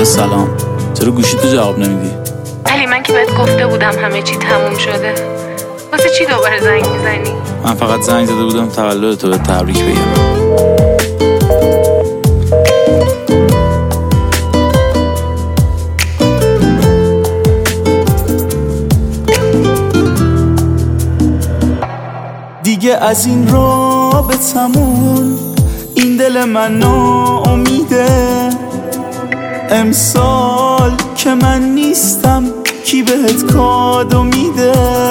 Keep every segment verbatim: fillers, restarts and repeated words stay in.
سلام. چرا گوشی تو جواب نمیدی؟ علی من که بهت گفته بودم همه چی تموم شده. واسه چی دوباره زنگ میزنی؟ من فقط زنگ زده بودم تولد تو به تبریک بگم. دیگه از این رابطمون این دل من ناامیده. امسال که من نیستم کی بهت کادو میده؟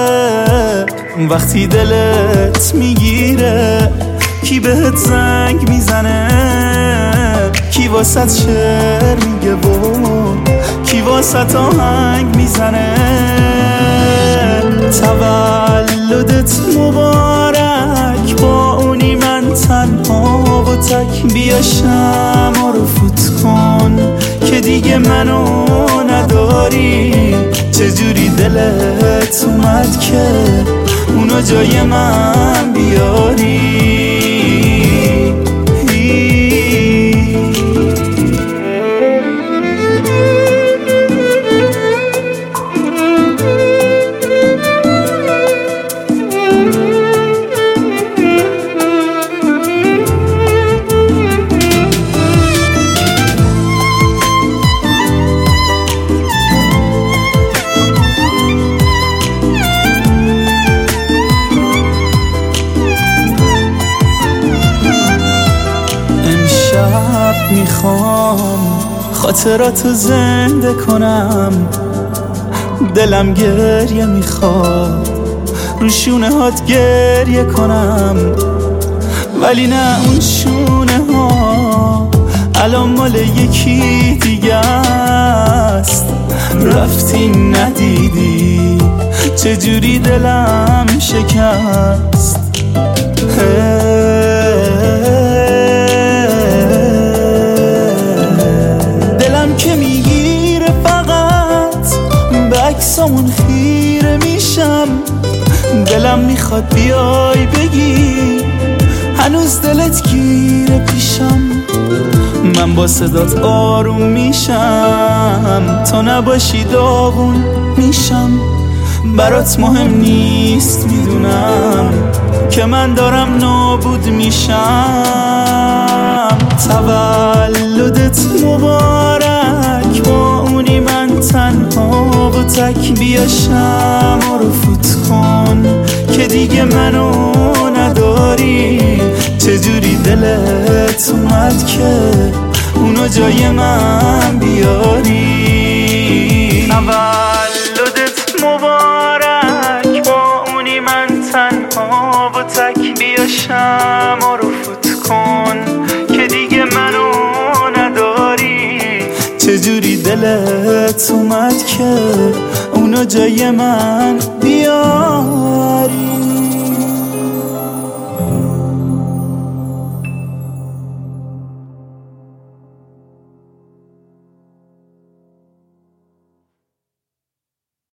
وقتی دلت میگیره کی بهت زنگ میزنه؟ کی واسط شعر میگه و کی واسط آهنگ میزنه؟ تولدت مبارک با اونی من تنها و تک. بیا شمع رو فوت کن که دیگه منو نداری. چجوری دلت اومد که اونو جای من بیاری؟ میخوام خاطراتو زنده کنم. دلم گریه میخواد رو شونه هات گریه کنم. ولی نه اون شونه ها الان مال یکی دیگه است. رفتی ندیدی چجوری دلم شکست. عکسامون خیره میشم. دلم میخواد بیای بگی هنوز دلت گیره پیشم. من با صدات آروم میشم تا نباشی داغون میشم. برات مهم نیست میدونم که من دارم نابود میشم. تولدت مبارک با اونی من تنها و تک. بیا شمع رو فوت کن که دیگه منو نداری. چجوری دلت اومد که اونو جای من بیاری؟ تولدت مبارک با اونی من تنها و تک. بیا شمع رو فوت کن که دیگه منو نداری. چجوری دلت اومد که اونو جای من بیاری؟